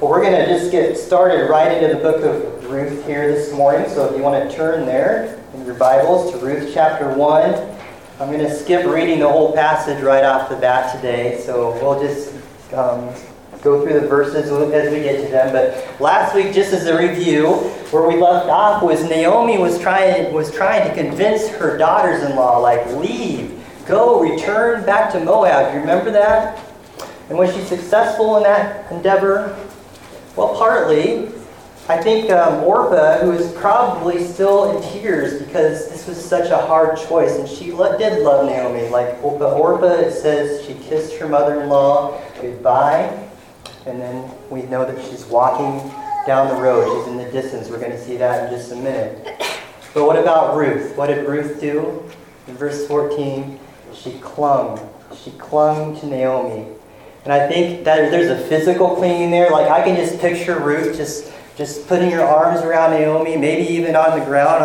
Well, we're going to just get started right into the book of Ruth here this morning. So if you want to turn there in your Bibles to Ruth chapter 1. I'm going to skip reading the whole passage right off the bat today. So we'll just go through the verses as we get to them. But last week, just as a review, where we left off was Naomi was trying to convince her daughters-in-law, like, leave, go, return back to Moab. Do you remember that? And was she successful in that endeavor? Well, partly. I think Orpah, who is probably still in tears because this was such a hard choice, and she did love Naomi. Like Orpah, it says she kissed her mother-in-law goodbye, and then we know that she's walking down the road. She's in the distance. We're going to see that in just a minute. But what about Ruth? What did Ruth do? In verse 14, she clung. She clung to Naomi. And I think that there's a physical clinging there. Like I can just picture Ruth just putting her arms around Naomi, maybe even on the ground,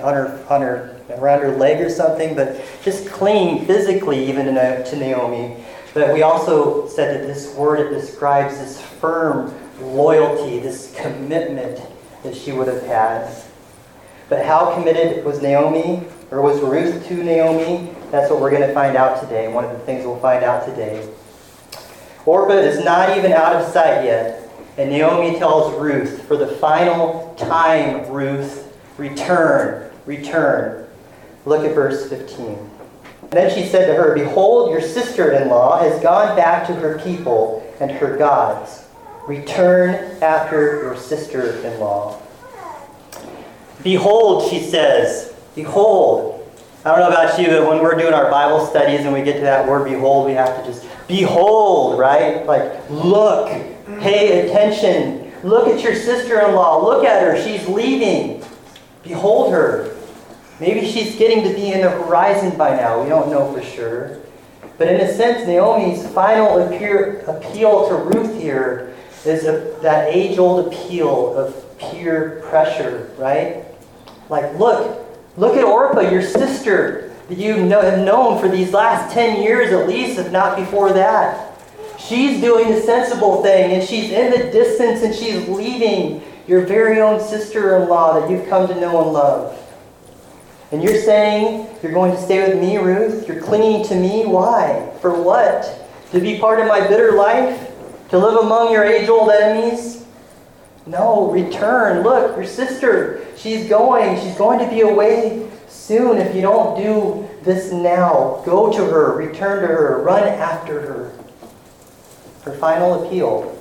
around her leg or something, but just clinging physically even to Naomi. But we also said that this word, it describes this firm loyalty, this commitment that she would have had. But how committed was Naomi, or was Ruth to Naomi? That's what we're going to find out today. One of the things we'll find out today. Orpah is not even out of sight yet. And Naomi tells Ruth, for the final time, Ruth, return, return. Look at verse 15. And then she said to her, behold, your sister-in-law has gone back to her people and her gods. Return after your sister-in-law. Behold, she says, behold. I don't know about you, but when we're doing our Bible studies and we get to that word behold, we have to just behold, right? Like, look, pay attention. Look at your sister-in-law. Look at her. She's leaving. Behold her. Maybe she's getting to be in the horizon by now. We don't know for sure. But in a sense, Naomi's final appeal to Ruth here is that age-old appeal of peer pressure, right? Like, look at Orpah, your sister, that you have known for these last 10 years at least, if not before that. She's doing the sensible thing, and she's in the distance, and she's leaving your very own sister-in-law that you've come to know and love. And you're saying you're going to stay with me, Ruth? You're clinging to me? Why? For what? To be part of my bitter life? To live among your age-old enemies? No, return. Look, your sister, she's going. She's going to be away soon if you don't do this now. Go to her, return to her, run after her. Her final appeal.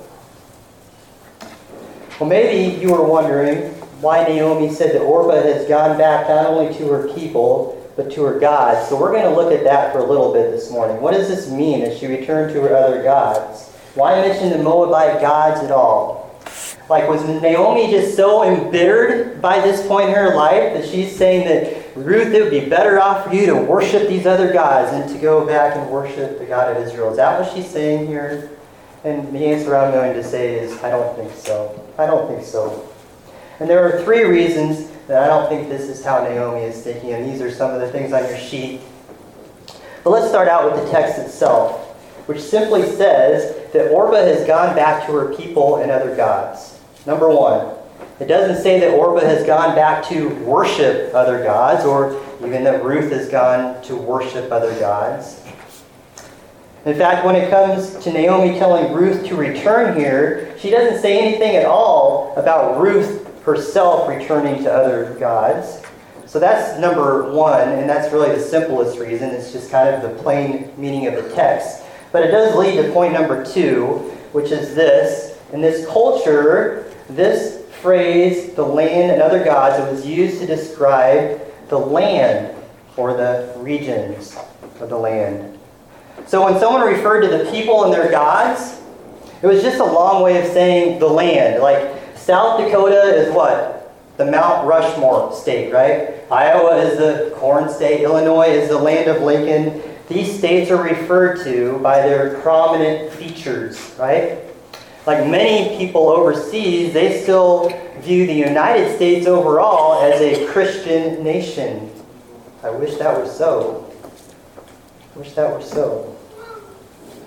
Well, maybe you were wondering why Naomi said that Orpah has gone back not only to her people, but to her gods. So we're going to look at that for a little bit this morning. What does this mean that she returned to her other gods? Why mention the Moabite gods at all? Like, was Naomi just so embittered by this point in her life that she's saying that, Ruth, it would be better off for you to worship these other gods than to go back and worship the God of Israel? Is that what she's saying here? And the answer I'm going to say is, I don't think so. I don't think so. And there are three reasons that I don't think this is how Naomi is thinking, and these are some of the things on your sheet. But let's start out with the text itself, which simply says that Orpah has gone back to her people and other gods. Number one, it doesn't say that Orpah has gone back to worship other gods, or even that Ruth has gone to worship other gods. In fact, when it comes to Naomi telling Ruth to return here, she doesn't say anything at all about Ruth herself returning to other gods. So that's number one, and that's really the simplest reason. It's just kind of the plain meaning of the text. But it does lead to point number two, which is this. In this culture, this phrase, the land and other gods, it was used to describe the land or the regions of the land. So when someone referred to the people and their gods, it was just a long way of saying the land. Like South Dakota is what? The Mount Rushmore state, right? Iowa is the corn state. Illinois is the land of Lincoln. These states are referred to by their prominent features, right? Like many people overseas, they still view the United States overall as a Christian nation. I wish that were so. I wish that were so.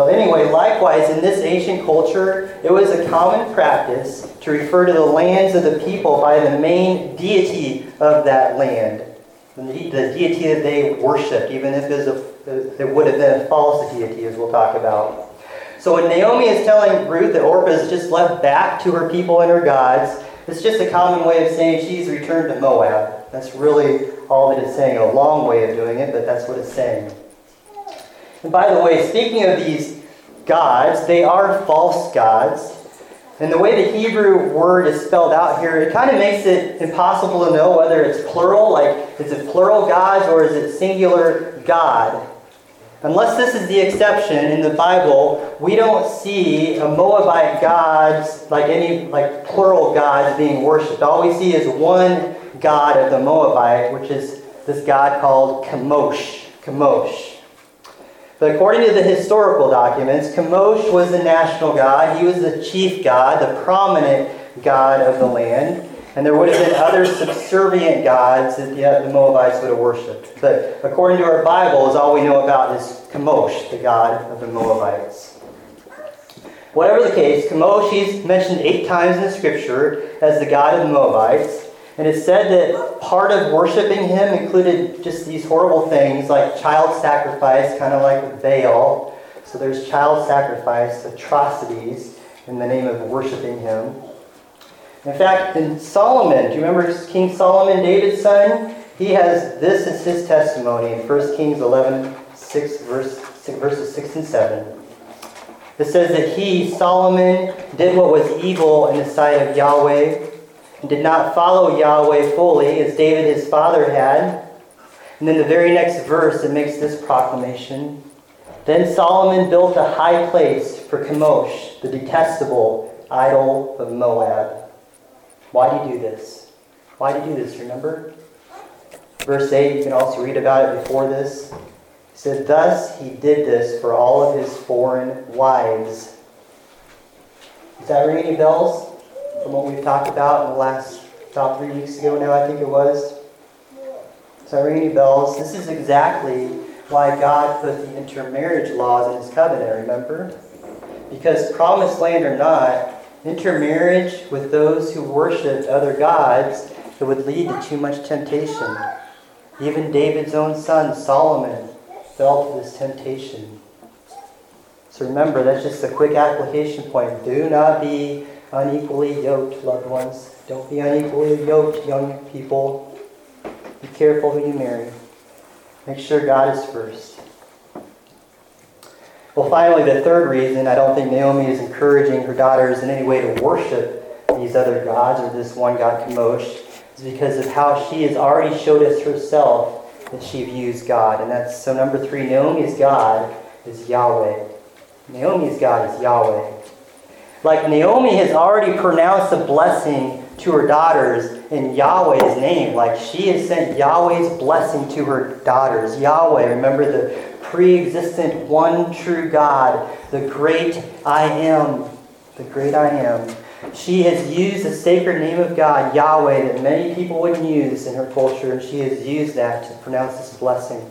But anyway, likewise, in this ancient culture, it was a common practice to refer to the lands of the people by the main deity of that land. The deity that they worshipped, even if it would have been a false deity, as we'll talk about. So when Naomi is telling Ruth that Orpah is just left back to her people and her gods, it's just a common way of saying she's returned to Moab. That's really all that it's saying. A long way of doing it, but that's what it's saying. And by the way, speaking of these gods, they are false gods. And the way the Hebrew word is spelled out here, it kind of makes it impossible to know whether it's plural, like is it plural gods or is it singular God? Unless this is the exception in the Bible, we don't see a Moabite gods like plural gods being worshipped. All we see is one god of the Moabite, which is this god called Chemosh. Chemosh. But according to the historical documents, Chemosh was the national god. He was the chief god, the prominent god of the land. And there would have been other subservient gods that the Moabites would have worshipped. But according to our Bibles, all we know about is Chemosh, the god of the Moabites. Whatever the case, Chemosh, he's mentioned 8 times in the Scripture as the god of the Moabites. And it's said that part of worshiping him included just these horrible things like child sacrifice, kind of like with Baal. So there's child sacrifice, atrocities, in the name of worshiping him. In fact, in Solomon, do you remember King Solomon, David's son? He has this as his testimony in 1 Kings 11, verses 6 and 7. It says that he, Solomon, did what was evil in the sight of Yahweh, and did not follow Yahweh fully, as David his father had. And then the very next verse, it makes this proclamation. Then Solomon built a high place for Chemosh, the detestable idol of Moab. Why did he do this? Why did he do this, remember? Verse 8, you can also read about it before this. He said, thus he did this for all of his foreign wives. Does that ring any bells from what we've talked about in the last about 3 weeks ago now, I think it was? Does that ring any bells? This is exactly why God put the intermarriage laws in his covenant, remember? Because promised land or not, intermarriage with those who worshipped other gods, it would lead to too much temptation. Even David's own son, Solomon, fell to this temptation. So remember, that's just a quick application point. Do not be unequally yoked, loved ones. Don't be unequally yoked, young people. Be careful who you marry. Make sure God is first. Well, finally, the third reason I don't think Naomi is encouraging her daughters in any way to worship these other gods or this one god Chemosh is because of how she has already showed us herself that she views God. And that's, so number 3, Naomi's God is Yahweh. Naomi's God is Yahweh. Like Naomi has already pronounced a blessing to her daughters in Yahweh's name. Like she has sent Yahweh's blessing to her daughters. Yahweh, remember the pre-existent one true God, the great I am. The great I am. She has used the sacred name of God, Yahweh, that many people wouldn't use in her culture, and she has used that to pronounce this blessing.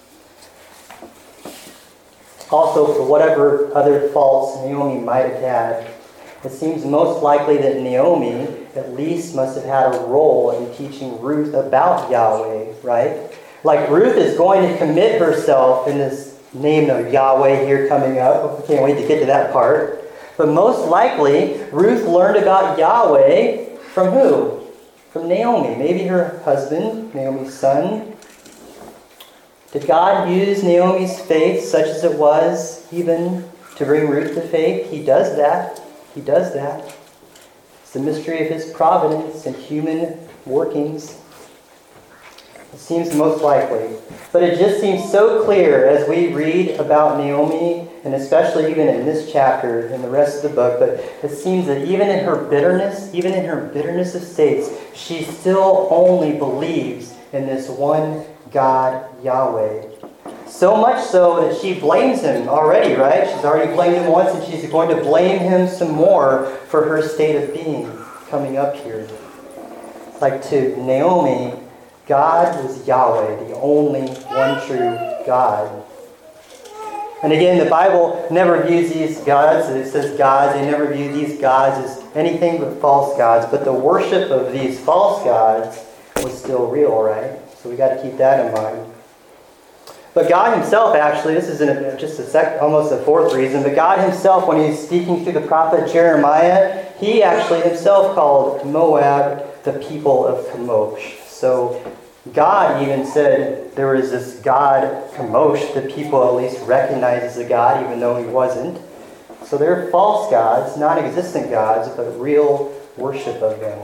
Also, for whatever other faults Naomi might have had, it seems most likely that Naomi at least must have had a role in teaching Ruth about Yahweh, right? Like Ruth is going to commit herself in this name of Yahweh here coming up. We can't wait to get to that part. But most likely, Ruth learned about Yahweh from who? From Naomi. Maybe her husband, Naomi's son. Did God use Naomi's faith, such as it was, even to bring Ruth to faith? He does that. He does that. It's the mystery of his providence and human workings. It seems most likely. But it just seems so clear as we read about Naomi, and especially even in this chapter and the rest of the book, but it seems that even in her bitterness of states, she still only believes in this one God, Yahweh. So much so that she blames him already, right? She's already blamed him once, and she's going to blame him some more for her state of being coming up here. Like to Naomi, God was Yahweh, the only one true God. And again, the Bible never views these gods, it says gods, they never view these gods as anything but false gods. But the worship of these false gods was still real, right? So we got to keep that in mind. But God himself, actually, this is almost a fourth reason, but God himself, when he's speaking through the prophet Jeremiah, he actually himself called Moab the people of Chemosh. So God even said there was this god Chemosh that people at least recognize as a god, even though he wasn't. So they're false gods, non-existent gods, but real worship of them.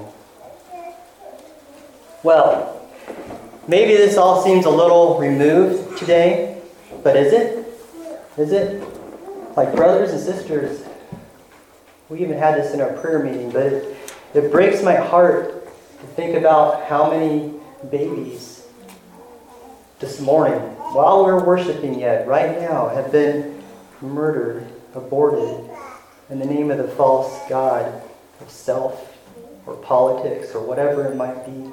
Well, maybe this all seems a little removed today, but is it? Is it? Like, brothers and sisters, we even had this in our prayer meeting, but it breaks my heart to think about how many babies this morning, while we're worshiping yet, right now, have been murdered, aborted, in the name of the false god of self or politics or whatever it might be.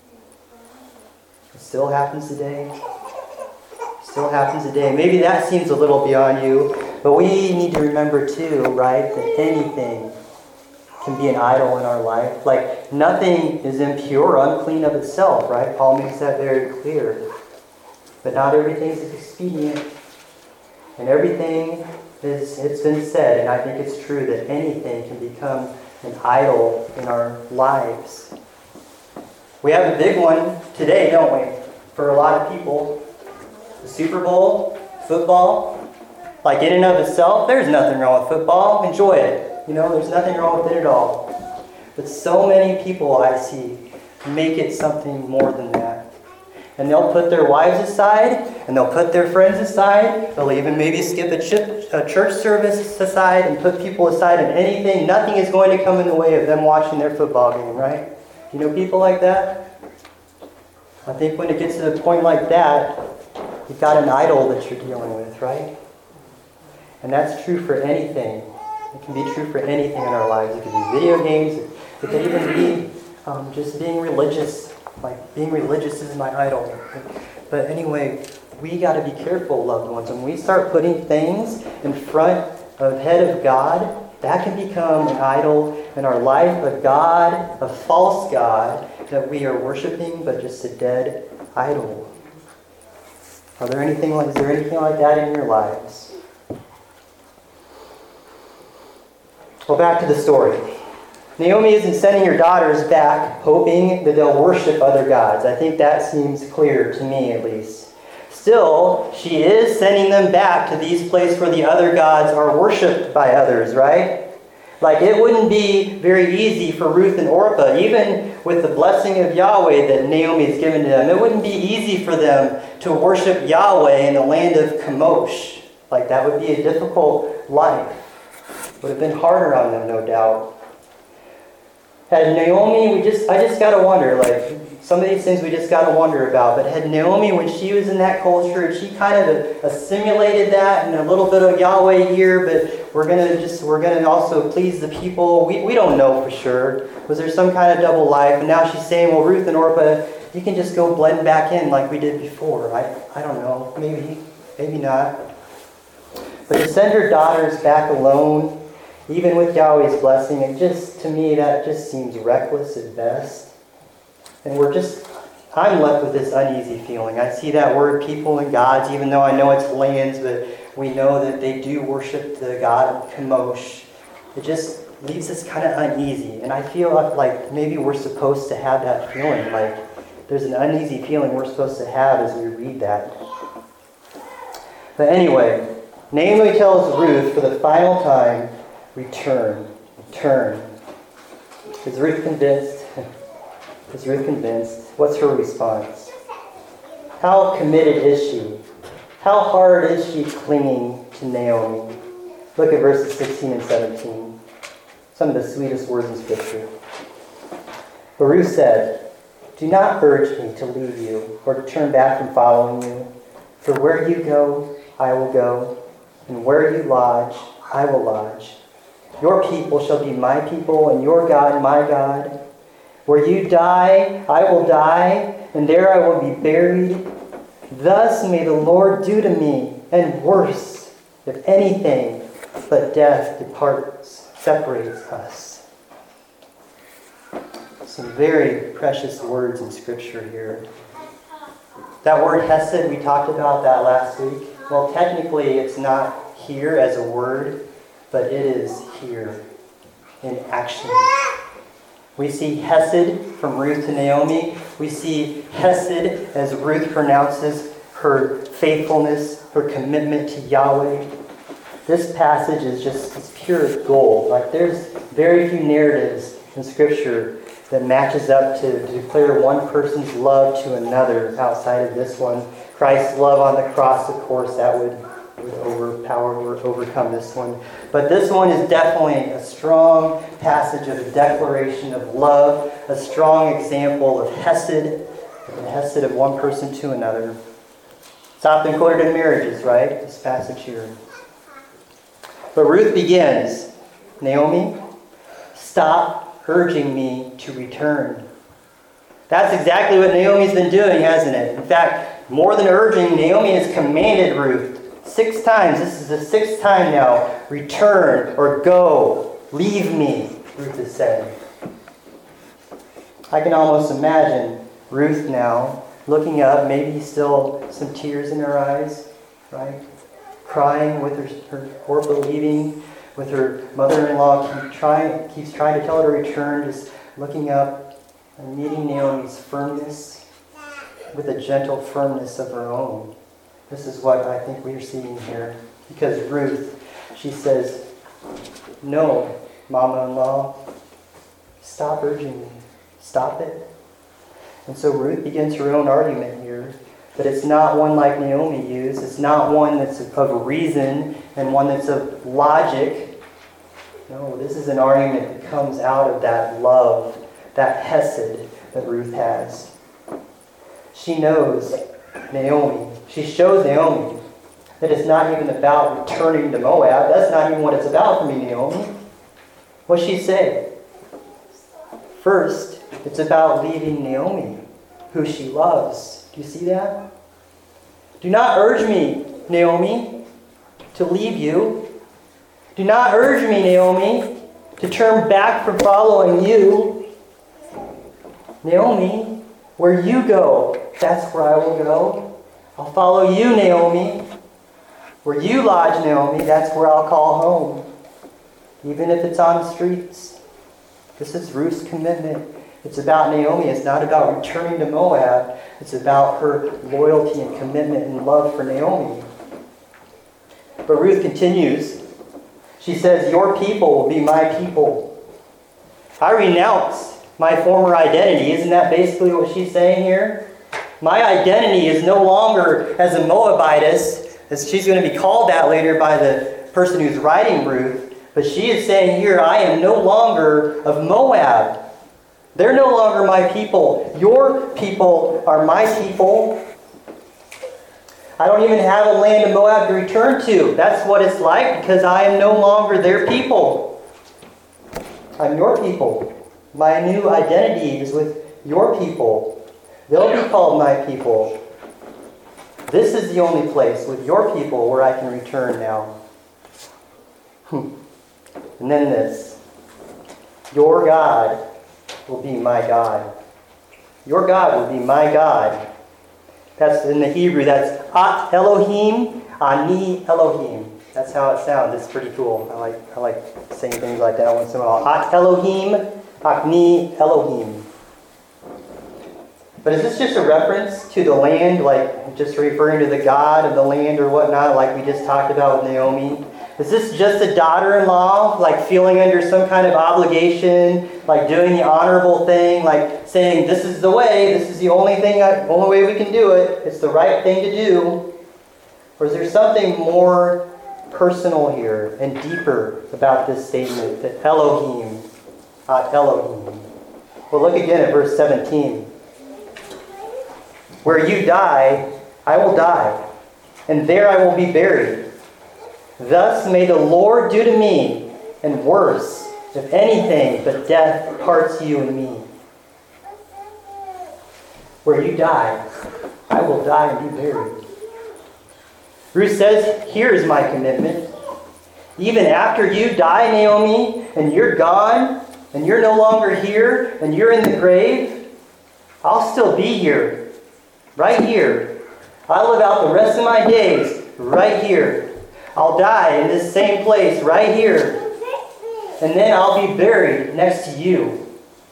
It still happens today. Still happens today. Maybe that seems a little beyond you, but we need to remember too, right, that anything can be an idol in our life. Like, nothing is impure or unclean of itself, right? Paul makes that very clear. But not everything is expedient. And everything it's been said, and I think it's true, that anything can become an idol in our lives. We have a big one today, don't we? For a lot of people. The Super Bowl, football. Like, in and of itself, there's nothing wrong with football. Enjoy it. You know, there's nothing wrong with it at all. But so many people I see make it something more than that. And they'll put their wives aside, and they'll put their friends aside. They'll even maybe skip a church service aside and put people aside, and anything. Nothing is going to come in the way of them watching their football game, right? You know people like that? I think when it gets to the point like that, you've got an idol that you're dealing with, right? And that's true for anything. It can be true for anything in our lives. It can be video games. It can even be just being religious. Like, being religious is my idol. But anyway, we got to be careful, loved ones. When we start putting things in front of head of God, that can become an idol in our life, a god, a false god that we are worshiping, but just a dead idol. Is there anything like that in your lives? Well, back to the story. Naomi isn't sending her daughters back hoping that they'll worship other gods. I think that seems clear to me, at least. Still, she is sending them back to these places where the other gods are worshipped by others, right? Like, it wouldn't be very easy for Ruth and Orpah, even with the blessing of Yahweh that Naomi has given to them. It wouldn't be easy for them to worship Yahweh in the land of Chemosh. Like, that would be a difficult life. Would have been harder on them, no doubt. Had Naomi, I just got to wonder, like, some of these things we just got to wonder about. But had Naomi, when she was in that culture, she kind of assimilated that and a little bit of Yahweh here, but we're gonna also please the people. We don't know for sure. Was there some kind of double life? And now she's saying, well, Ruth and Orpah, you can just go blend back in like we did before. I don't know. Maybe not. But to send her daughters back alone, even with Yahweh's blessing, to me, that just seems reckless at best. And I'm left with this uneasy feeling. I see that word people and gods, even though I know it's lands, but we know that they do worship the god of Chemosh. It just leaves us kind of uneasy. And I feel like maybe we're supposed to have that feeling. Like, there's an uneasy feeling we're supposed to have as we read that. But anyway, Naomi tells Ruth for the final time, return. Is Ruth convinced? What's her response? How committed is she? How hard is she clinging to Naomi? Look at verses 16 and 17. Some of the sweetest words in Scripture. But Ruth said, do not urge me to leave you or to turn back from following you. For where you go, I will go, and where you lodge, I will lodge. Your people shall be my people, and your God my God. Where you die, I will die, and there I will be buried. Thus may the Lord do to me, and worse, if anything but death separates us. Some very precious words in Scripture here. That word hesed, we talked about that last week. Well, technically it's not here as a word, but it is here in action. We see hesed from Ruth to Naomi. We see hesed as Ruth pronounces her faithfulness, her commitment to Yahweh. This passage is it's pure gold. Like, there's very few narratives in Scripture that matches up to declare one person's love to another outside of this one. Christ's love on the cross, of course, that would overpower or overcome this one. But this one is definitely a strong passage of a declaration of love, a strong example of hesed, the hesed of one person to another. It's often quoted in marriages, right? This passage here. But Ruth begins, Naomi, stop urging me to return. That's exactly what Naomi's been doing, hasn't it? In fact, more than urging, Naomi has commanded Ruth 6 times. This is the 6th time now. Return or go. Leave me, Ruth is saying. I can almost imagine Ruth now looking up, maybe still some tears in her eyes, right? Crying with her or believing with her mother-in-law keeps trying to tell her to return, just looking up and meeting Naomi's firmness with a gentle firmness of her own. This is what I think we are seeing here. Because Ruth, she says, no, mama-in-law, stop urging me. Stop it. And so Ruth begins her own argument here. But it's not one like Naomi used. It's not one that's of reason and one that's of logic. No, this is an argument that comes out of that love, that hesed that Ruth has. She knows Naomi. She shows Naomi that it's not even about returning to Moab. That's not even what it's about for me, Naomi. What's she say? First, it's about leaving Naomi, who she loves. Do you see that? Do not urge me, Naomi, to leave you. Do not urge me, Naomi, to turn back from following you. Naomi, where you go, that's where I will go. I'll follow you, Naomi. Where you lodge, Naomi, that's where I'll call home. Even if it's on the streets. This is Ruth's commitment. It's about Naomi. It's not about returning to Moab. It's about her loyalty and commitment and love for Naomi. But Ruth continues. She says, your people will be my people. I renounce my former identity. Isn't that basically what she's saying here? My identity is no longer as a Moabitess, as she's going to be called that later by the person who's writing Ruth. But she is saying here, I am no longer of Moab. They're no longer my people. Your people are my people. I don't even have a land of Moab to return to. That's what it's like because I am no longer their people. I'm your people. My new identity is with your people. They'll be called my people. This is the only place with your people where I can return now. And then this. Your God will be my God. Your God will be my God. That's in the Hebrew. That's At Elohim, Ani Elohim. That's how it sounds. It's pretty cool. I like saying things like that once in a while. At Elohim, Ani Elohim. But is this just a reference to the land, like just referring to the God of the land or whatnot, like we just talked about with Naomi? Is this just a daughter-in-law, like feeling under some kind of obligation, like doing the honorable thing, like saying, this is the way, this is the only way we can do it, it's the right thing to do? Or is there something more personal here and deeper about this statement, that Elohim, At Elohim? Well, look again at verse 17. Where you die, I will die, and there I will be buried. Thus may the Lord do to me, and worse, if anything but death parts you and me. Where you die, I will die and be buried. Ruth says, here's my commitment. Even after you die, Naomi, and you're gone, and you're no longer here, and you're in the grave, I'll still be here, right here. I'll live out the rest of my days right here. I'll die in this same place right here. And then I'll be buried next to you.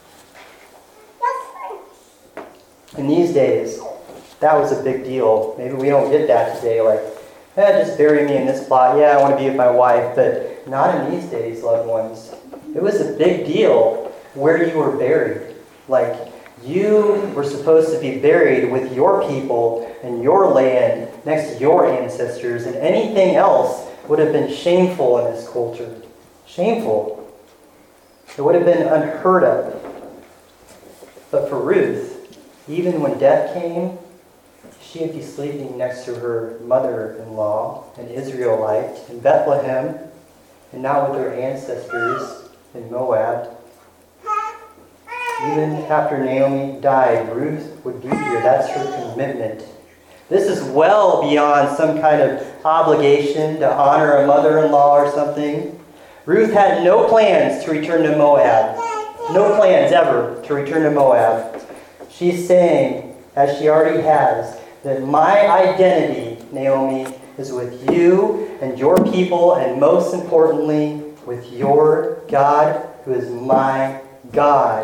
In these days, that was a big deal. Maybe we don't get that today, like, just bury me in this plot. Yeah, I want to be with my wife. But not in these days, loved ones. It was a big deal where you were buried. Like, you were supposed to be buried with your people and your land next to your ancestors, and anything else would have been shameful in this culture. Shameful. It would have been unheard of. But for Ruth, even when death came, she'd be sleeping next to her mother-in-law, an Israelite, in Bethlehem, and not with her ancestors in Moab. Even after Naomi died, Ruth would be here. That's her commitment. This is well beyond some kind of obligation to honor a mother-in-law or something. Ruth had no plans to return to Moab. No plans ever to return to Moab. She's saying, as she already has, that my identity, Naomi, is with you and your people, and most importantly, with your God, who is my God.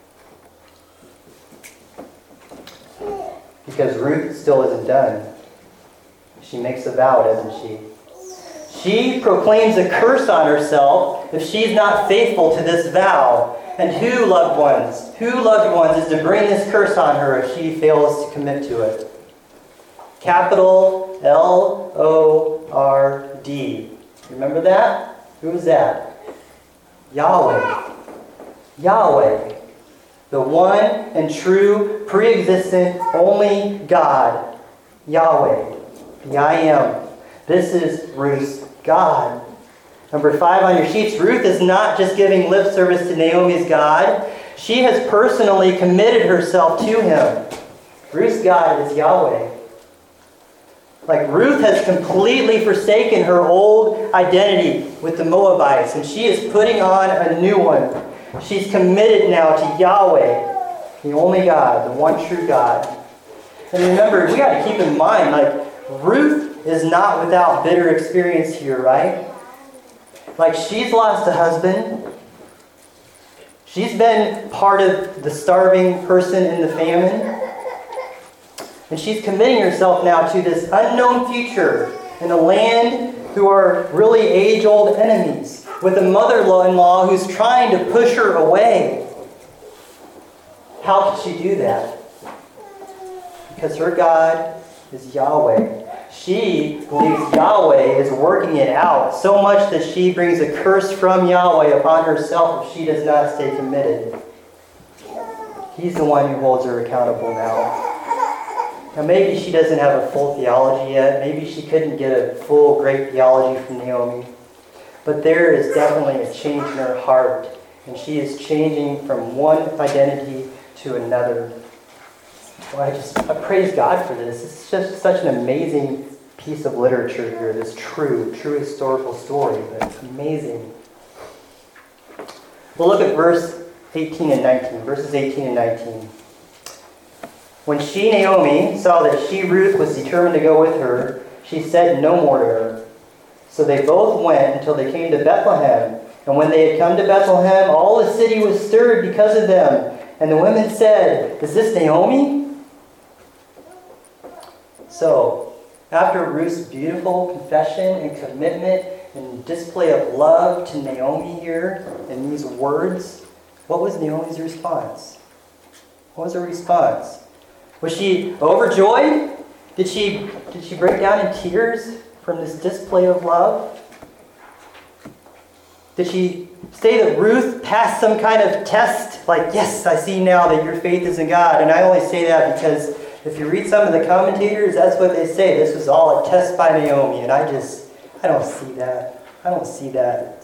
Because Ruth still isn't done. She makes a vow, doesn't she? She proclaims a curse on herself if she's not faithful to this vow. And who, loved ones, is to bring this curse on her if she fails to commit to it? Capital L-O-R-D. Remember that? Who is that? Yahweh. Yahweh. The one and true, pre-existent, only God. Yahweh. The I Am. This is Ruth's God. Number 5 on your sheets, Ruth is not just giving lip service to Naomi's God. She has personally committed herself to him. Ruth's God is Yahweh. Like, Ruth has completely forsaken her old identity with the Moabites, and she is putting on a new one. She's committed now to Yahweh, the only God, the one true God. And remember, we got to keep in mind, like, Ruth is not without bitter experience here, right? Like, she's lost a husband. She's been part of the starving person in the famine. And she's committing herself now to this unknown future in a land who are really age-old enemies, with a mother-in-law who's trying to push her away. How could she do that? Because her God is Yahweh. She believes Yahweh is working it out so much that she brings a curse from Yahweh upon herself if she does not stay committed. He's the one who holds her accountable now. Now maybe she doesn't have a full theology yet. Maybe she couldn't get a full great theology from Naomi. But there is definitely a change in her heart. And she is changing from one identity to another. Well, I praise God for this. It's just such an amazing piece of literature here. This true historical story. But it's amazing. We'll look at verse 18 and 19. Verses 18 and 19. When she, Naomi, saw that she, Ruth, was determined to go with her, she said no more to her. So they both went until they came to Bethlehem. And when they had come to Bethlehem, all the city was stirred because of them. And the women said, "Is this Naomi?" So, after Ruth's beautiful confession and commitment and display of love to Naomi here in these words, what was Naomi's response? What was her response? Was she overjoyed? Did she break down in tears from this display of love? Did she say that Ruth passed some kind of test? Like, yes, I see now that your faith is in God. And I only say that because if you read some of the commentators, that's what they say. This was all a test by Naomi. And I don't see that. I don't see that.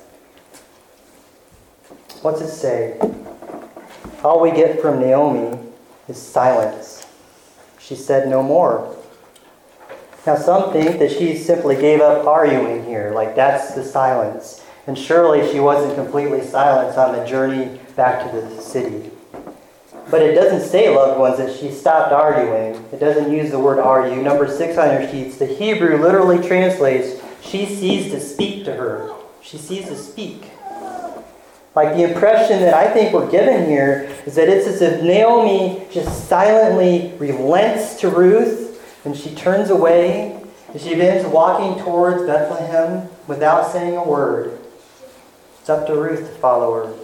What's it say? All we get from Naomi is silence. She said no more. Now some think that she simply gave up arguing here, like that's the silence. And surely she wasn't completely silent on the journey back to the city. But it doesn't say, loved ones, that she stopped arguing. It doesn't use the word argue. Number 6 on your sheets, the Hebrew literally translates, she ceased to speak to her. She ceased to speak. Like the impression that I think we're given here is that it's as if Naomi just silently relents to Ruth and she turns away and she begins walking towards Bethlehem without saying a word. It's up to Ruth to follow her.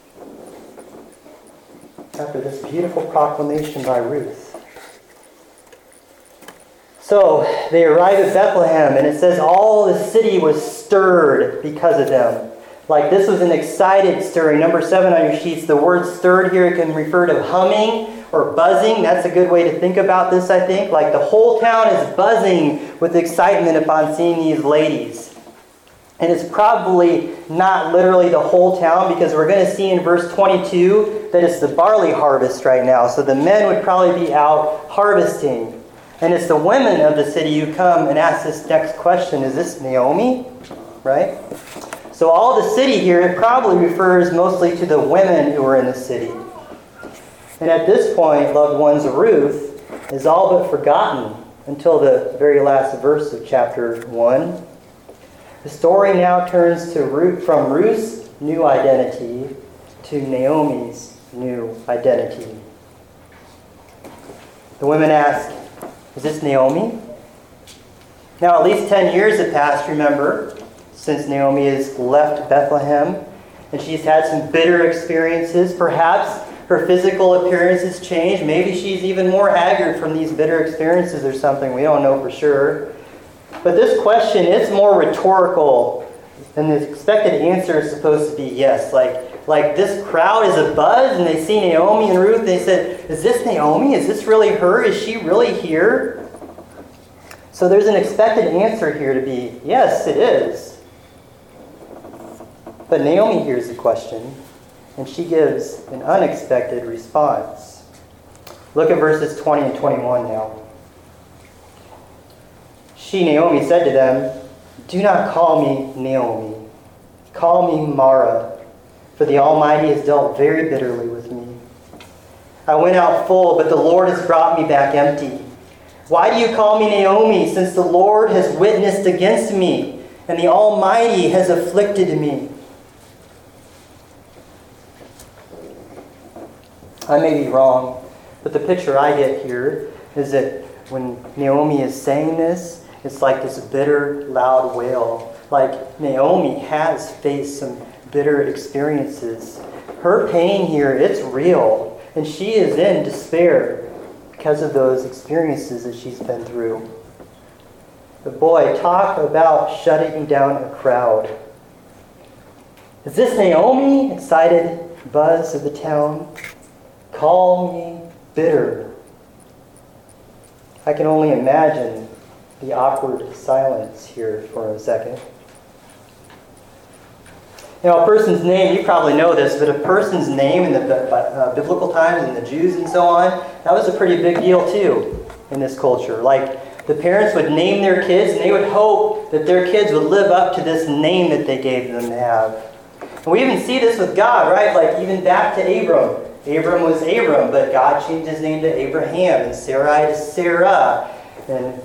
After this beautiful proclamation by Ruth. So they arrive at Bethlehem and it says all the city was stirred because of them. Like this was an excited stirring. Number 7 on your sheets, the word stirred here can refer to humming or buzzing. That's a good way to think about this, I think. Like the whole town is buzzing with excitement upon seeing these ladies. And it's probably not literally the whole town because we're going to see in verse 22 that it's the barley harvest right now. So the men would probably be out harvesting. And it's the women of the city who come and ask this next question. Is this Naomi? Right? So all the city here, it probably refers mostly to the women who are in the city. And at this point, loved ones, Ruth is all but forgotten until the very last verse of chapter 1. The story now turns to from Ruth's new identity to Naomi's new identity. The women ask, is this Naomi? Now at least 10 years have passed, remember, since Naomi has left Bethlehem. And she's had some bitter experiences. Perhaps her physical appearance has changed. Maybe she's even more haggard from these bitter experiences or something. We don't know for sure. But this question, it's more rhetorical, and the expected answer is supposed to be yes. Like this crowd is abuzz, and they see Naomi and Ruth, and they said, is this Naomi? Is this really her? Is she really here? So there's an expected answer here to be, yes, it is. But Naomi hears the question, and she gives an unexpected response. Look at verses 20 and 21 now. She, Naomi, said to them, do not call me Naomi. Call me Mara, for the Almighty has dealt very bitterly with me. I went out full, but the Lord has brought me back empty. Why do you call me Naomi, since the Lord has witnessed against me, and the Almighty has afflicted me? I may be wrong, but the picture I get here is that when Naomi is saying this, it's like this bitter, loud wail. Like Naomi has faced some bitter experiences. Her pain here, it's real. And she is in despair because of those experiences that she's been through. But boy, talk about shutting down a crowd. Is this Naomi? Excited buzz of the town. Call me bitter. I can only imagine the awkward silence here for a second. You know, a person's name, you probably know this, but a person's name in the biblical times and the Jews and so on, that was a pretty big deal too in this culture. Like the parents would name their kids and they would hope that their kids would live up to this name that they gave them to have. And we even see this with God, right? Like even back to Abram. Abram was Abram, but God changed his name to Abraham and Sarai to Sarah and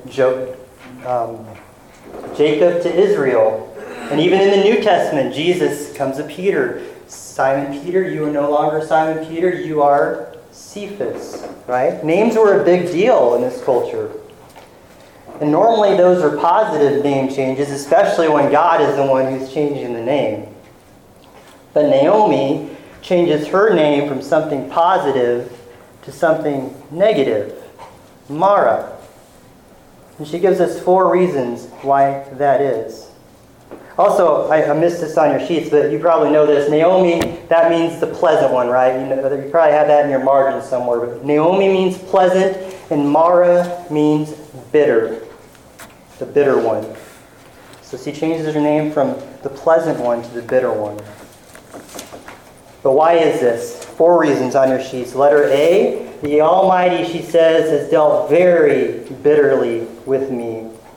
Jacob to Israel. And even in the New Testament, Jesus comes to Peter. Simon Peter, you are no longer Simon Peter, you are Cephas, right? Names were a big deal in this culture. And normally those are positive name changes, especially when God is the one who's changing the name. But Naomi changes her name from something positive to something negative. Mara. And she gives us 4 reasons why that is. Also, I missed this on your sheets, but you probably know this. Naomi, that means the pleasant one, right? You probably have that in your margin somewhere. But Naomi means pleasant, and Mara means bitter. The bitter one. So she changes her name from the pleasant one to the bitter one. But why is this? 4 reasons on your sheets. Letter A, the Almighty, she says, has dealt very bitterly with me.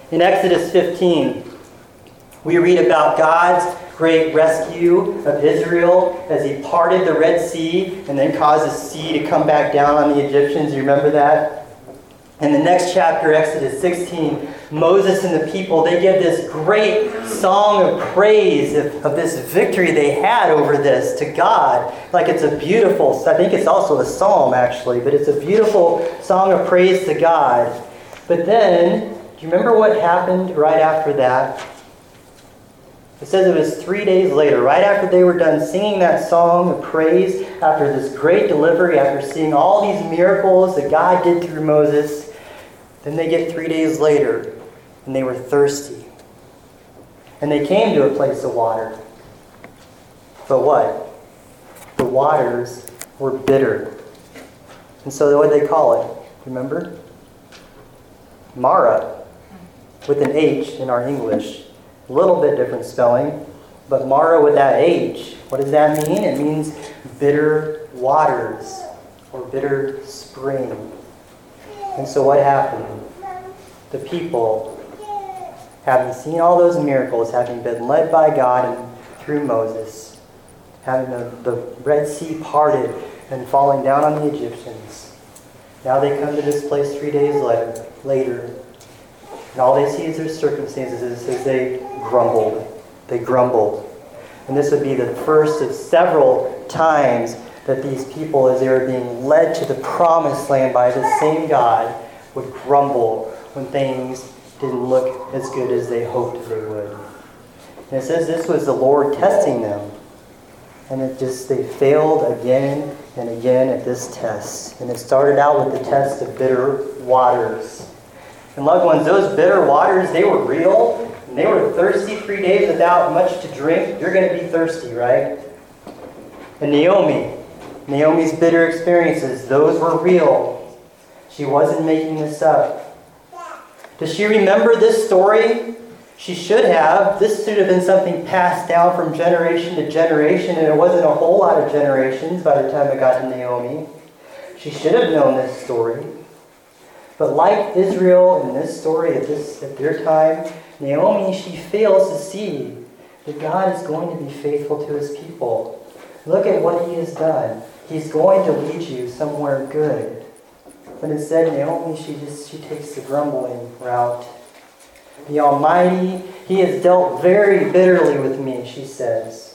In Exodus 15, we read about God's great rescue of Israel as he parted the Red Sea and then caused the sea to come back down on the Egyptians. You remember that? In the next chapter, Exodus 16, Moses and the people, they give this great song of praise of this victory they had over this to God. Like it's a beautiful, I think it's also a psalm actually, but it's a beautiful song of praise to God. But then, do you remember what happened right after that? It says it was 3 days later, right after they were done singing that song of praise, after this great delivery, after seeing all these miracles that God did through Moses, then they get 3 days later, and they were thirsty. And they came to a place of water. But what? The waters were bitter. And so what did they call it? Remember? Mara, with an H in our English. A little bit different spelling, but Mara with that H, what does that mean? It means bitter waters or bitter spring. And so what happened? The people, having seen all those miracles, having been led by God and through Moses, having the Red Sea parted and falling down on the Egyptians, now they come to this place 3 days later. And all they see is their circumstances as they grumbled. They grumbled. And this would be the first of several times that these people, as they were being led to the promised land by the same God, would grumble when things didn't look as good as they hoped they would. And it says this was the Lord testing them. And they failed again and again at this test. And it started out with the test of bitter waters. And loved ones, those bitter waters, they were real. And they were thirsty 3 days without much to drink. You're going to be thirsty, right? And Naomi's bitter experiences, those were real. She wasn't making this up. Does she remember this story? She should have. This should have been something passed down from generation to generation, and it wasn't a whole lot of generations by the time it got to Naomi. She should have known this story. But like Israel in this story at their time, Naomi, she fails to see that God is going to be faithful to his people. Look at what he has done. He's going to lead you somewhere good. But instead, Naomi, she takes the grumbling route. The Almighty, he has dealt very bitterly with me, she says.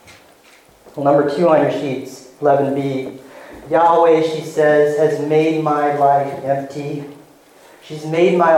Well, number 2 on your sheets, 11b. Yahweh, she says, has made my life empty. He's made my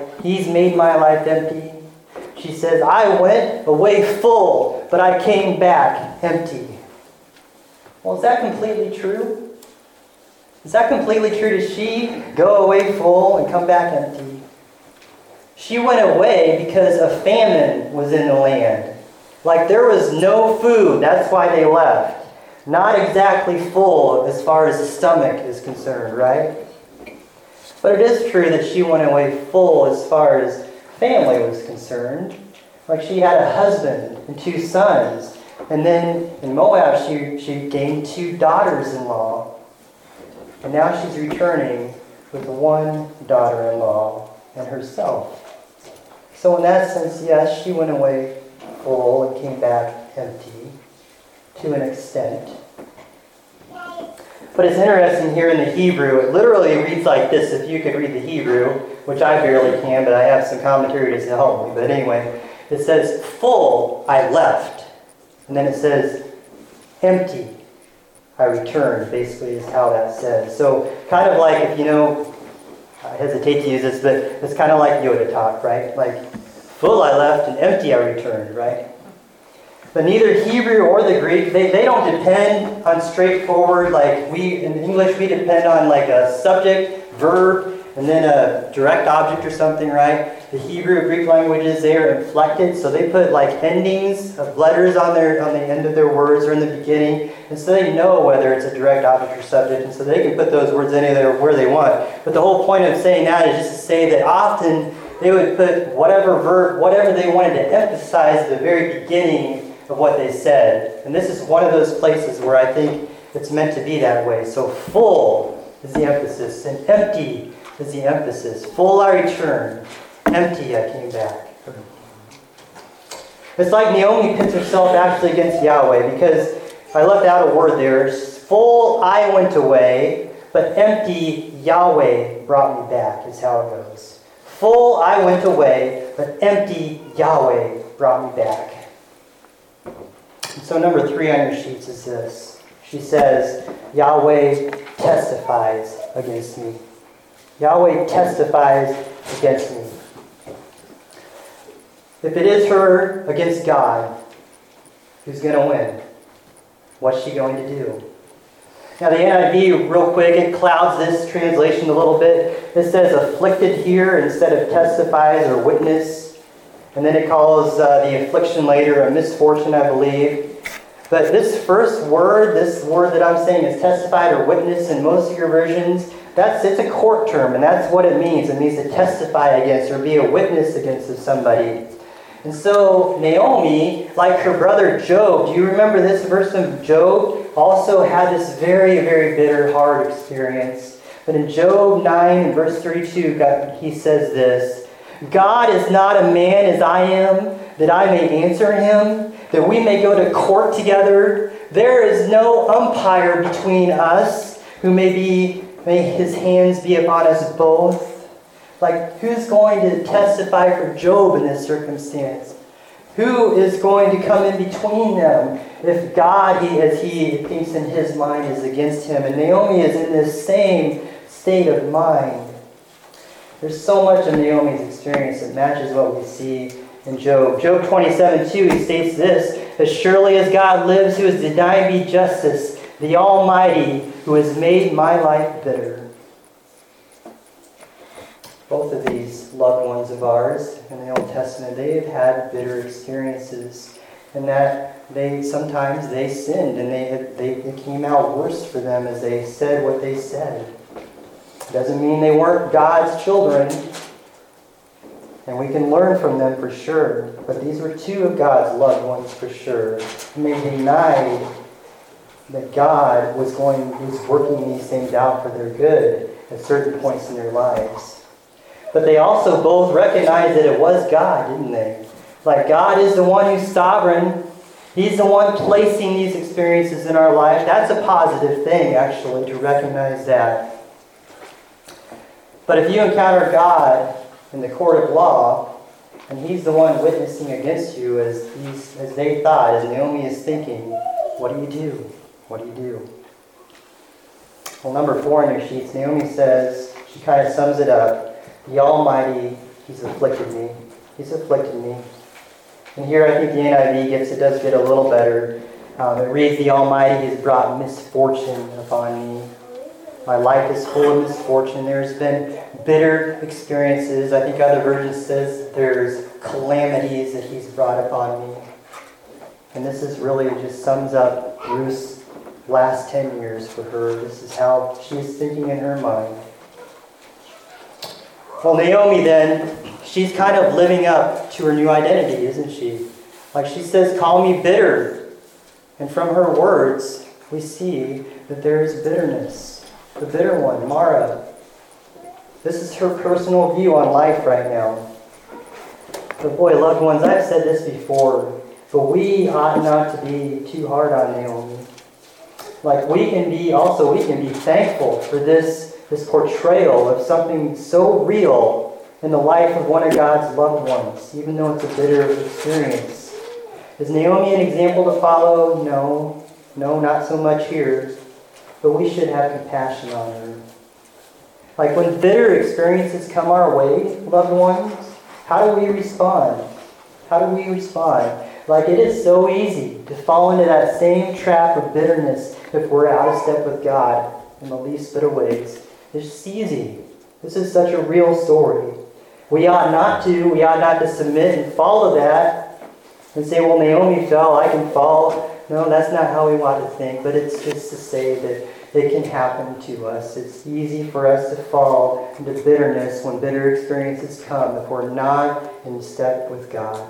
life empty. She says, I went away full, but I came back empty. Well, is that completely true? Is that completely true? Did she go away full and come back empty? She went away because a famine was in the land. Like there was no food. That's why they left. Not exactly full as far as the stomach is concerned, right? But it is true that she went away full as far as family was concerned. Like she had a husband and 2 sons. And then in Moab, she gained 2 daughters-in-law. And now she's returning with 1 daughter-in-law and herself. So in that sense, yes, she went away full and came back empty to an extent. But it's interesting here in the Hebrew, it literally reads like this, if you could read the Hebrew, which I barely can, but I have some commentaries to help me. But anyway, it says, full, I left. And then it says, empty, I returned, basically is how that says. So kind of like, if you know, I hesitate to use this, but it's kind of like Yoda talk, right? Like, full I left and empty I returned, right? But neither Hebrew or the Greek, they don't depend on straightforward, like we, in English, we depend on like a subject, verb, and then a direct object or something, right? The Hebrew, Greek languages, they are inflected, so they put like endings of letters on the end of their words or in the beginning, and so they know whether it's a direct object or subject, and so they can put those words anywhere where they want. But the whole point of saying that is just to say that often they would put whatever verb, whatever they wanted to emphasize at the very beginning of what they said. And this is one of those places where I think it's meant to be that way. So full is the emphasis, and empty is the emphasis. Full I return, empty I came back. It's like Naomi pits herself actually against Yahweh, because I left out a word there. Full I went away, but empty Yahweh brought me back, is how it goes. Full I went away, but empty Yahweh brought me back. And so number 3 on your sheets is this. She says, Yahweh testifies against me. Yahweh testifies against me. If it is her against God, who's going to win? What's she going to do? Now the NIV, real quick, it clouds this translation a little bit. It says afflicted here instead of testifies or witness. And then it calls the affliction later a misfortune, I believe. But this first word, this word that I'm saying is testified or witness in most of your versions, it's a court term, and that's what it means. It means to testify against or be a witness against somebody. And so Naomi, like her brother Job, do you remember this verse of Job? Also had this very, very bitter, hard experience. But in Job 9 and verse 32, he says this, God is not a man as I am, that I may answer him, that we may go to court together. There is no umpire between us, who may his hands be upon us both. Like, who's going to testify for Job in this circumstance? Who is going to come in between them if God, as he thinks in his mind, is against him? And Naomi is in this same state of mind. There's so much of Naomi's experience that matches what we see in Job. Job 27:2, he states this, as surely as God lives, who has denied me justice, the Almighty, who has made my life bitter. Both of these loved ones of ours in the Old Testament, they have had bitter experiences, and that sometimes they sinned, and it came out worse for them as they said what they said. It doesn't mean they weren't God's children, and we can learn from them for sure. But these were 2 of God's loved ones for sure, and they denied that God was working these things out for their good at certain points in their lives. But they also both recognized that it was God, didn't they? Like, God is the one who's sovereign. He's the one placing these experiences in our life. That's a positive thing, actually, to recognize that. But if you encounter God in the court of law, and he's the one witnessing against you as they thought, as Naomi is thinking, what do you do? What do you do? Well, number 4 on your sheets, Naomi says, she kind of sums it up, the Almighty, he's afflicted me. He's afflicted me. And here I think the NIV does get a little better. It reads, the Almighty has brought misfortune upon me. My life is full of misfortune. There's been bitter experiences. I think other versions says there's calamities that he's brought upon me. And this is really just sums up Ruth's last 10 years for her. This is how she's thinking in her mind. Well, Naomi then, she's kind of living up to her new identity, isn't she? Like she says, call me bitter. And from her words, we see that there is bitterness. The bitter one, Mara. This is her personal view on life right now. But boy, loved ones, I've said this before, but we ought not to be too hard on Naomi. Like we can be thankful for this portrayal of something so real in the life of one of God's loved ones, even though it's a bitter experience. Is Naomi an example to follow? No, not so much here. But we should have compassion on her. Like when bitter experiences come our way, loved ones, how do we respond? How do we respond? Like it is so easy to fall into that same trap of bitterness if we're out of step with God in the least bit of ways. It's just easy. This is such a real story. We ought not to submit and follow that and say, well, Naomi fell, I can fall. No, that's not how we want to think, but it's just to say that it can happen to us. It's easy for us to fall into bitterness when bitter experiences come if we're not in step with God.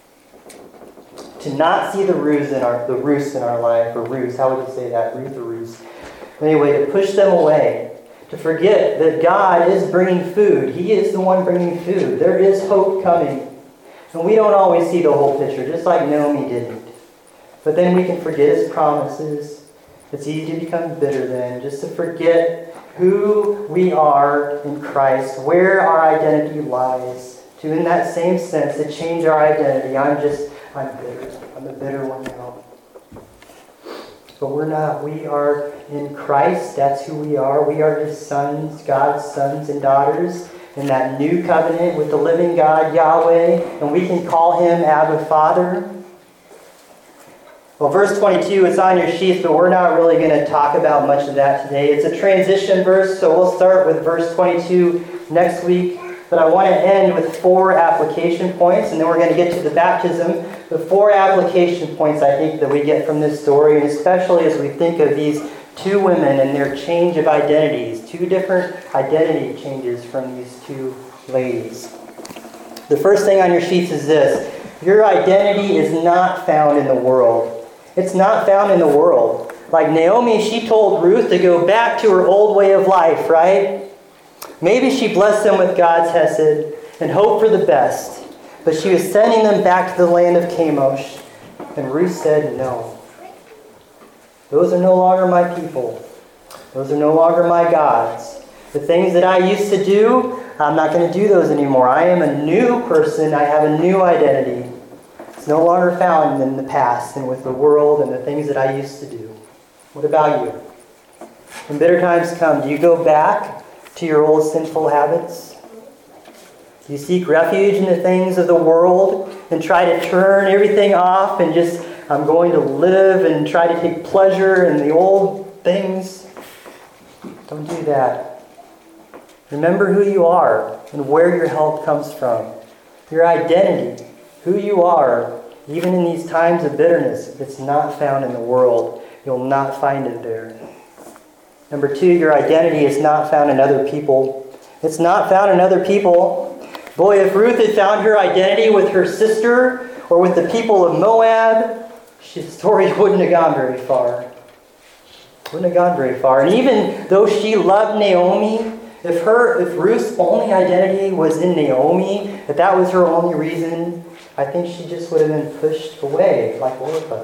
To not see the ruse in our life, or ruse, how would you say that? Ruth or ruse? Anyway, to push them away. To forget that God is bringing food. He is the one bringing food. There is hope coming. And we don't always see the whole picture, just like Naomi didn't. But then we can forget his promises. It's easy to become bitter then, just to forget who we are in Christ, where our identity lies. To, in that same sense, to change our identity. I'm bitter. I'm the bitter one now. But we're not. We are in Christ. That's who we are. We are his sons, God's sons and daughters, in that new covenant with the living God, Yahweh. And we can call him Abba, Father. Well, verse 22, it's on your sheets, but we're not really going to talk about much of that today. It's a transition verse, so we'll start with verse 22 next week. But I want to end with 4 application points, and then we're going to get to the baptism. The 4 application points, I think, that we get from this story, and especially as we think of these 2 women and their change of identities. 2 different identity changes from these 2 ladies. The first thing on your sheets is this. Your identity is not found in the world. It's not found in the world. Like Naomi, she told Ruth to go back to her old way of life, right? Maybe she blessed them with God's hesed and hoped for the best. But she was sending them back to the land of Chemosh. And Ruth said no. Those are no longer my people. Those are no longer my gods. The things that I used to do, I'm not going to do those anymore. I am a new person. I have a new identity. It's no longer found in the past and with the world and the things that I used to do. What about you? When bitter times come, do you go back to your old sinful habits? Do you seek refuge in the things of the world and try to turn everything off and just, I'm going to live and try to take pleasure in the old things? Don't do that. Remember who you are and where your help comes from. Your identity, who you are, even in these times of bitterness, if it's not found in the world, you'll not find it there. Number 2, your identity is not found in other people. It's not found in other people. Boy, if Ruth had found her identity with her sister or with the people of Moab, the story wouldn't have gone very far. Wouldn't have gone very far. And even though she loved Naomi, if Ruth's only identity was in Naomi, if that was her only reason, I think she just would have been pushed away like Orpah.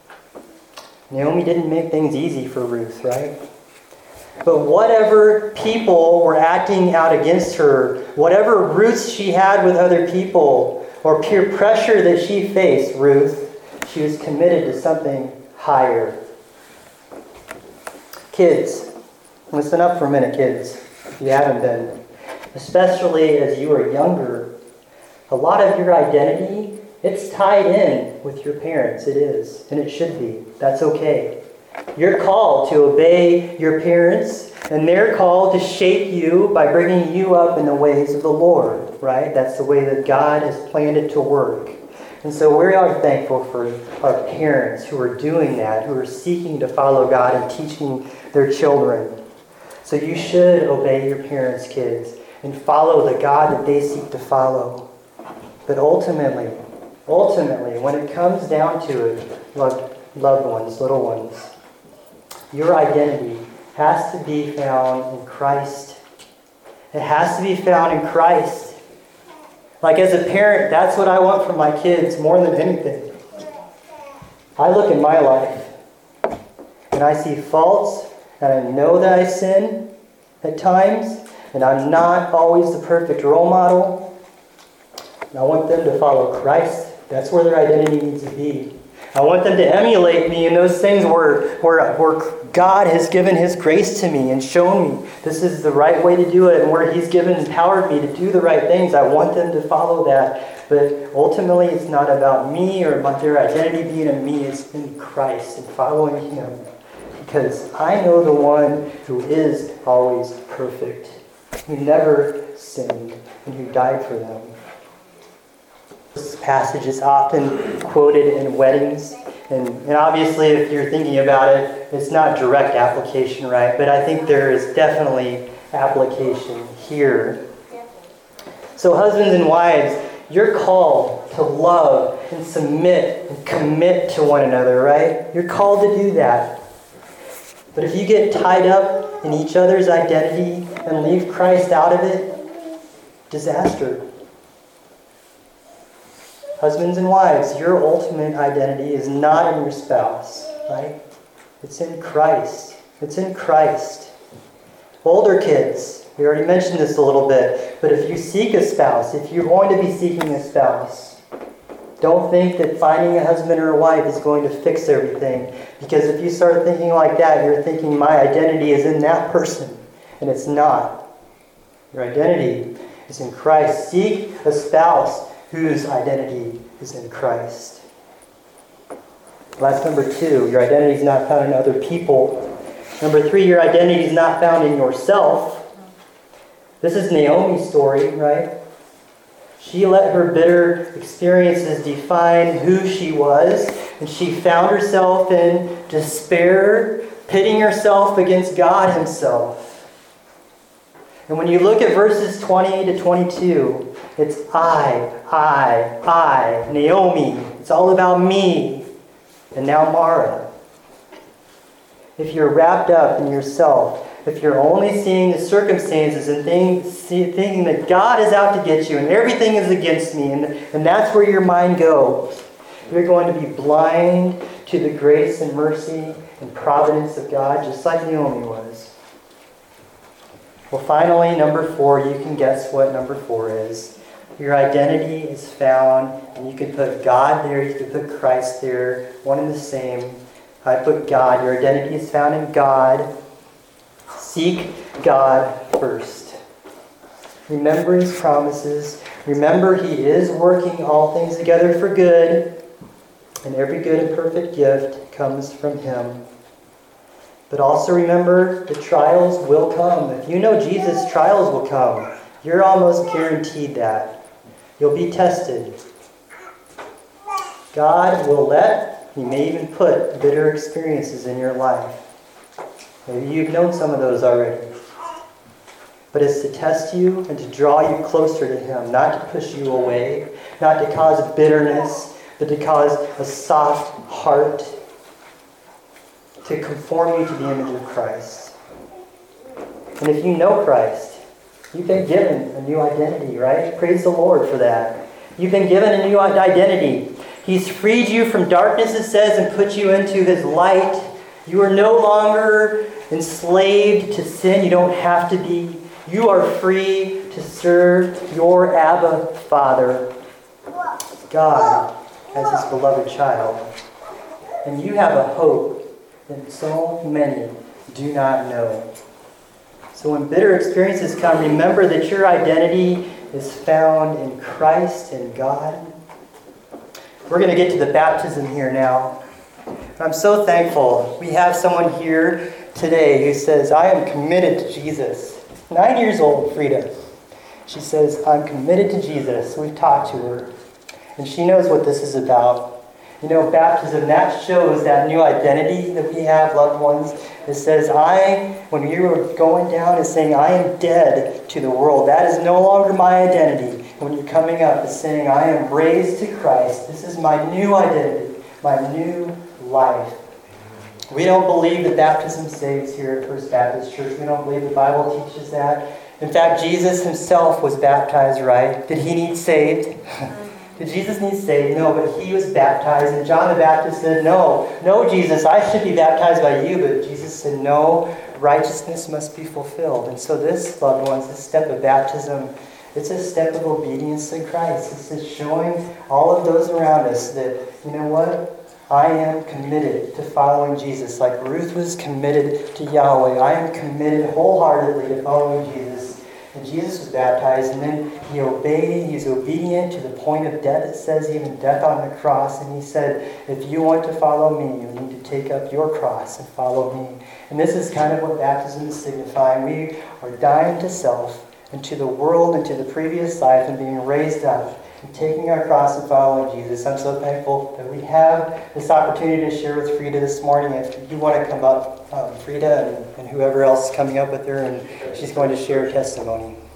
Naomi didn't make things easy for Ruth, right? But whatever people were acting out against her, whatever roots she had with other people, or peer pressure that she faced, Ruth, she was committed to something higher. Kids, listen up for a minute, kids, if you haven't been. Especially as you are younger, a lot of your identity, it's tied in with your parents. It is, and it should be. That's okay. You're called to obey your parents, and they're called to shape you by bringing you up in the ways of the Lord, right? That's the way that God has planned it to work. And so we are thankful for our parents who are doing that, who are seeking to follow God and teaching their children. So you should obey your parents, kids, and follow the God that they seek to follow. But ultimately, when it comes down to it, loved ones, little ones, your identity has to be found in Christ. It has to be found in Christ. Like as a parent, that's what I want from my kids more than anything. I look in my life and I see faults and I know that I sin at times and I'm not always the perfect role model. And I want them to follow Christ. That's where their identity needs to be. I want them to emulate me in those things where God has given His grace to me and shown me this is the right way to do it, and where He's empowered me to do the right things. I want them to follow that. But ultimately, it's not about me or about their identity being in me. It's in Christ and following Him. Because I know the one who is always perfect, who never sinned, and who died for them. This passage is often quoted in weddings. And obviously, if you're thinking about it, it's not direct application, right? But I think there is definitely application here. So husbands and wives, you're called to love and submit and commit to one another, right? You're called to do that. But if you get tied up in each other's identity and leave Christ out of it, disaster. Husbands and wives, your ultimate identity is not in your spouse, right? It's in Christ. It's in Christ. Older kids, we already mentioned this a little bit, but if you seek a spouse, if you're going to be seeking a spouse, don't think that finding a husband or a wife is going to fix everything. Because if you start thinking like that, you're thinking my identity is in that person, and it's not. Your identity is in Christ. Seek a spouse whose identity is in Christ. That's number 2. Your identity is not found in other people. Number 3, your identity is not found in yourself. This is Naomi's story, right? She let her bitter experiences define who she was, and she found herself in despair, pitting herself against God Himself. And when you look at verses 20 to 22, it's I, Naomi. It's all about me. And now Mara. If you're wrapped up in yourself, if you're only seeing the circumstances and thinking that God is out to get you and everything is against me, and that's where your mind goes, you're going to be blind to the grace and mercy and providence of God, just like Naomi was. Well, finally, number 4, you can guess what number 4 is. Your identity is found, and you can put God there, you can put Christ there, one and the same. I put God. Your identity is found in God. Seek God first. Remember His promises. Remember He is working all things together for good, and every good and perfect gift comes from Him. But also remember, the trials will come. If you know Jesus, trials will come. You're almost guaranteed that. You'll be tested. God will He may even put bitter experiences in your life. Maybe you've known some of those already. But it's to test you and to draw you closer to Him, not to push you away, not to cause bitterness, but to cause a soft heart, to conform you to the image of Christ. And if you know Christ, you've been given a new identity, right? Praise the Lord for that. You've been given a new identity. He's freed you from darkness, it says, and put you into His light. You are no longer enslaved to sin. You don't have to be. You are free to serve your Abba Father, God, as His beloved child. And you have a hope that so many do not know. So when bitter experiences come, remember that your identity is found in Christ and God. We're going to get to the baptism here now. I'm so thankful. We have someone here today who says, I am committed to Jesus. 9 years old, Frida. She says, I'm committed to Jesus. We've talked to her. And she knows what this is about. You know, baptism, that shows that new identity that we have, loved ones. It says, when you were going down, it's saying, I am dead to the world. That is no longer my identity. When you're coming up, it's saying, I am raised to Christ. This is my new identity, my new life. We don't believe that baptism saves here at First Baptist Church. We don't believe the Bible teaches that. In fact, Jesus Himself was baptized, right? Did He need saved? Did Jesus need saved? No, but He was baptized. And John the Baptist said, no, Jesus, I should be baptized by you. But Jesus said, no, righteousness must be fulfilled. And so this, loved ones, this step of baptism, it's a step of obedience to Christ. It's just showing all of those around us that, you know what? I am committed to following Jesus. Like Ruth was committed to Yahweh, I am committed wholeheartedly to following Jesus. And Jesus was baptized, and then He obeyed. He's obedient to the point of death. It says even death on the cross. And He said, if you want to follow me, you need to take up your cross and follow me. And this is kind of what baptism is signifying. We are dying to self and to the world and to the previous life and being raised up and taking our cross and following Jesus. I'm so thankful that we have this opportunity to share with Frida this morning. If you want to come up, Frida and whoever else is coming up with her, and she's going to share her testimony.